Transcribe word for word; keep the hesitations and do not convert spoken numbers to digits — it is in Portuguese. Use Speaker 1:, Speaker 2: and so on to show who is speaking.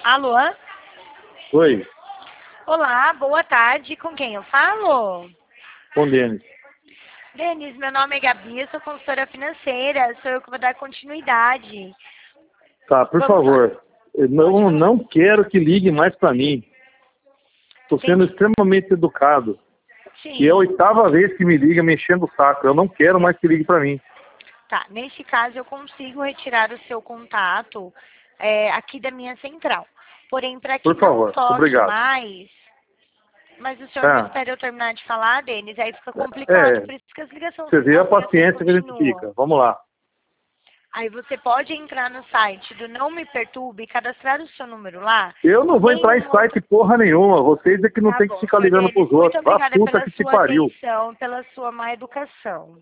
Speaker 1: Alô?
Speaker 2: Oi,
Speaker 1: Olá, boa tarde. Com quem eu falo?
Speaker 2: com o Denis.
Speaker 1: Denis, meu nome é Gabi, eu sou consultora financeira, sou eu que vou dar continuidade.
Speaker 2: Tá, por
Speaker 1: Vamos lá.
Speaker 2: favor, eu não, não quero que ligue mais para mim. Estou sendo
Speaker 1: Entendi.
Speaker 2: extremamente educado.
Speaker 1: Sim.
Speaker 2: E é a oitava vez que me liga me enchendo o saco. Eu não quero mais que ligue para mim.
Speaker 1: Tá, nesse caso eu consigo retirar o seu contato é, aqui da minha central. Porém, para que
Speaker 2: Por
Speaker 1: não
Speaker 2: favor,
Speaker 1: toque
Speaker 2: obrigado.
Speaker 1: mais... Mas o senhor não
Speaker 2: Ah,
Speaker 1: espera eu terminar de falar, Denis, aí fica complicado.
Speaker 2: é,
Speaker 1: Por isso que as ligações,
Speaker 2: você vê a
Speaker 1: as ligações
Speaker 2: paciência que a gente
Speaker 1: continuam.
Speaker 2: fica. Vamos lá.
Speaker 1: Aí você pode entrar no site do Não Me Perturbe e cadastrar o seu número lá.
Speaker 2: Eu não vou
Speaker 1: Tem
Speaker 2: entrar em
Speaker 1: um outro...
Speaker 2: site porra nenhuma. Vocês é que não
Speaker 1: Tá
Speaker 2: tem que
Speaker 1: bom,
Speaker 2: ficar
Speaker 1: senhor
Speaker 2: ligando
Speaker 1: Denis,
Speaker 2: pros
Speaker 1: muito
Speaker 2: outros. A
Speaker 1: obrigada
Speaker 2: puta
Speaker 1: pela
Speaker 2: que te
Speaker 1: sua
Speaker 2: pariu.
Speaker 1: atenção, pela sua má educação.